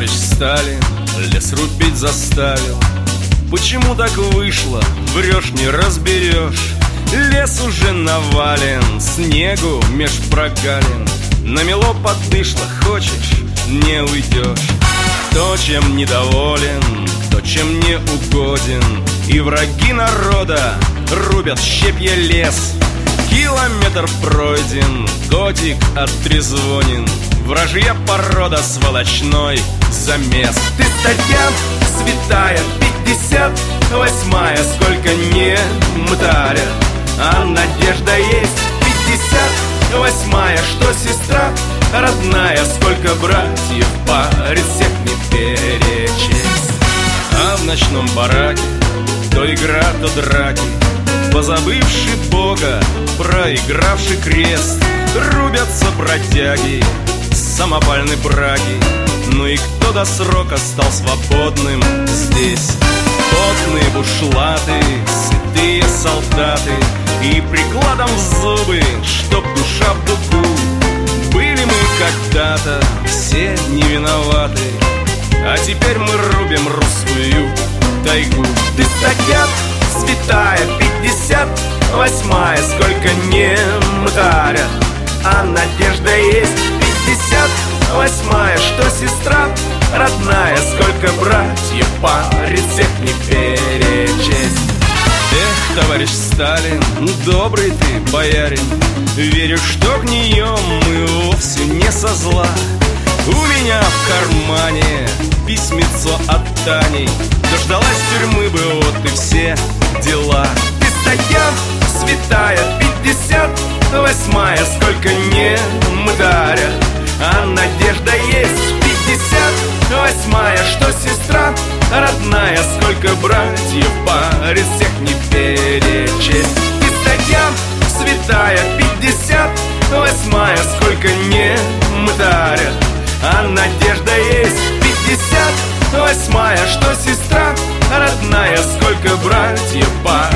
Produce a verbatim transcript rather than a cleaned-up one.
товарищ Сталин лес рубить заставил. Почему так вышло, врешь, не разберешь. Лес уже навален, снегу меж прогалин. Намело подышло, хочешь, не уйдешь. Кто чем недоволен, кто чем не угоден. И враги народа рубят щепья лес. Километр пройден, годик оттрезвонен. Вражья порода, сволочной замес. Ты статья святая, пятьдесят восьмая, сколько не мтарят, а надежда есть. Пятьдесят восьмая, что сестра родная, сколько братьев парит, всех не перечесть. А в ночном бараке то игра, то драки, позабывший Бога, проигравший крест. Рубятся бродяги, самопальные браки. Ну и кто до срока стал свободным здесь? Потные бушлаты, сытые солдаты, и прикладом в зубы, чтоб душа в дугу. Были мы когда-то все не виноваты, а теперь мы рубим русскую тайгу. Ты статья святая, пятьдесят восьмая, сколько не мтарят, а надежда есть. Пятьдесят восьмая, что сестра родная, сколько братьев парит, всех не перечесть. Эх, товарищ Сталин, добрый ты боярин, верю, что гнием мы вовсе не со зла. У меня в кармане письмецо от Тани, дождалась тюрьмы бы, вот и все дела. Ты статья святая, пятьдесят восьмая, сколько не мтарят, а надежда есть. Пятьдесят восьмая, что сестра родная, сколько братьев парит, всех не перечесть. Ты статья святая, пятьдесят восьмая, сколько не мтарят, а надежда есть. Пятьдесят восьмая, что сестра родная, сколько братьев парит.